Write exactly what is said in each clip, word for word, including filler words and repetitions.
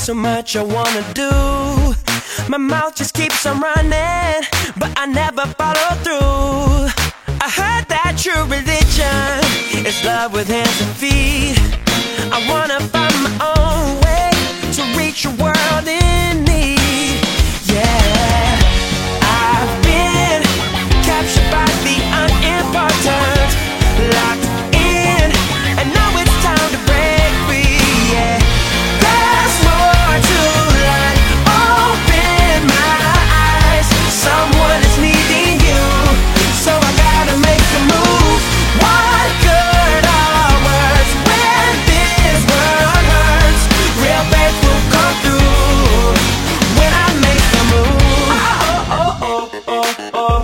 so much I wanna do. My mouth just keeps on running, but I never follow through. I heard that true religion is love with hands and feet. I wanna find my own way to reach a world in need. Yeah, I've been captured by the unimportant, locked in, and now it's time to break free. Yeah, there's more to life. Open my eyes. Someone is needing you, so I gotta make a move. What good are words when this world hurts? Real faith will come through when I make a move. Oh, oh, oh, oh, oh.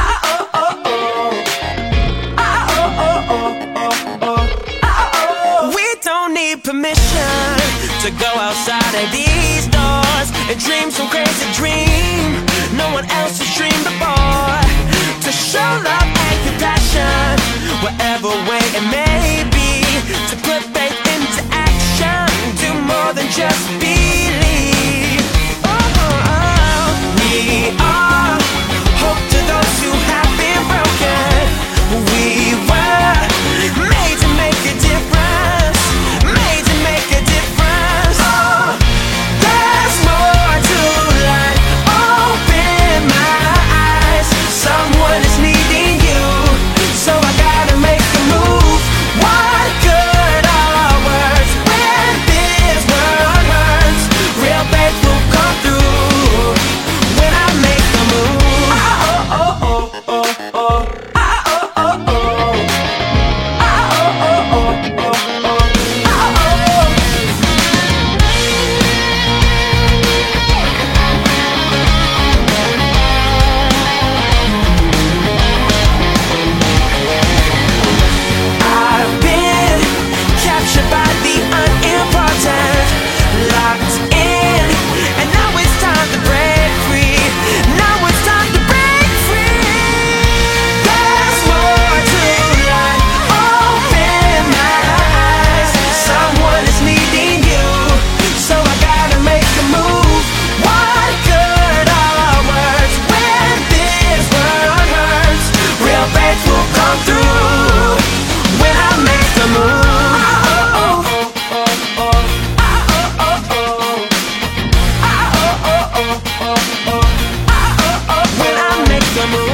Permission to go outside of these doors and dream some crazy dream no one else has dreamed before. To show love and compassion, whatever way it may be. To put faith into action, do more than just believe. Oh, oh, oh. We are hope to those who have been broken. We were made to make a difference. When I make the move.